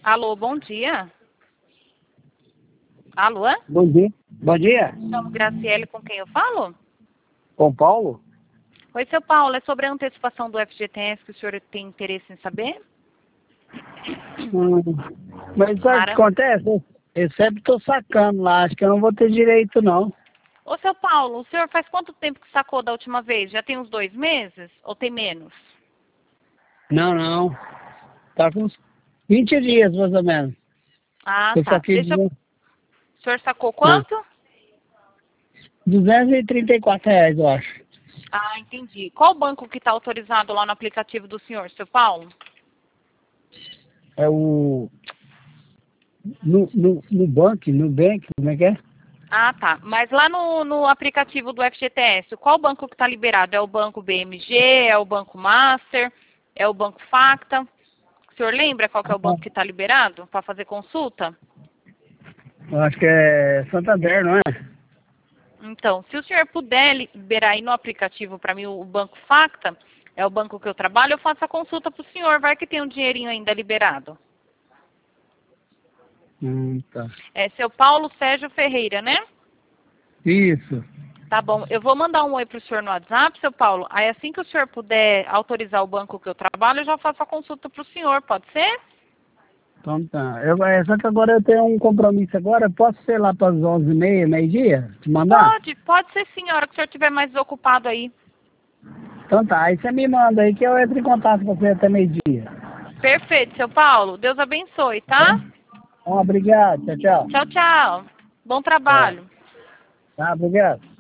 Alô, bom dia. Alô? Bom dia. Bom dia. Chamo Graciele, com quem eu falo? Com Paulo? Oi, seu Paulo, é sobre a antecipação do FGTS que o senhor tem interesse em saber? Mas sabe o que acontece? Eu sempre estou sacando lá, acho que eu não vou ter direito, não. Ô, seu Paulo, o senhor faz quanto tempo que sacou da última vez? Já tem uns 2 meses? Ou tem menos? Não. Tá com uns 20 dias, mais ou menos. Ah, Eu tá. saquei O senhor sacou quanto? R$ 234, eu acho. Ah, entendi. Qual banco que está autorizado lá no aplicativo do senhor, seu Paulo? É o... Nubank, como é que é? Ah, tá. Mas lá no aplicativo do FGTS, qual banco que está liberado? É o Banco BMG? É o Banco Master? É o Banco Facta? O senhor lembra qual que é o banco que está liberado para fazer consulta? Eu acho que é Santander, não é? Então, se o senhor puder liberar aí no aplicativo para mim o Banco Facta, é o banco que eu trabalho, eu faço a consulta para o senhor. Vai que tem um dinheirinho ainda liberado. Tá. É seu Paulo Sérgio Ferreira, né? Isso. Tá bom. Eu vou mandar um oi para o senhor no WhatsApp, seu Paulo. Aí assim que o senhor puder autorizar o banco que eu trabalho, eu já faço a consulta para o senhor. Pode ser? Então tá. Só que agora eu tenho um compromisso agora. Posso ser lá para as 11h30, meio-dia? Te mandar? Pode ser sim, a hora que o senhor estiver mais desocupado aí. Então tá. Aí você me manda aí que eu entro em contato com você até meio-dia. Perfeito, seu Paulo. Deus abençoe, tá? Obrigado. Tchau, tchau. Tchau, tchau. Bom É. trabalho. Tá, obrigado.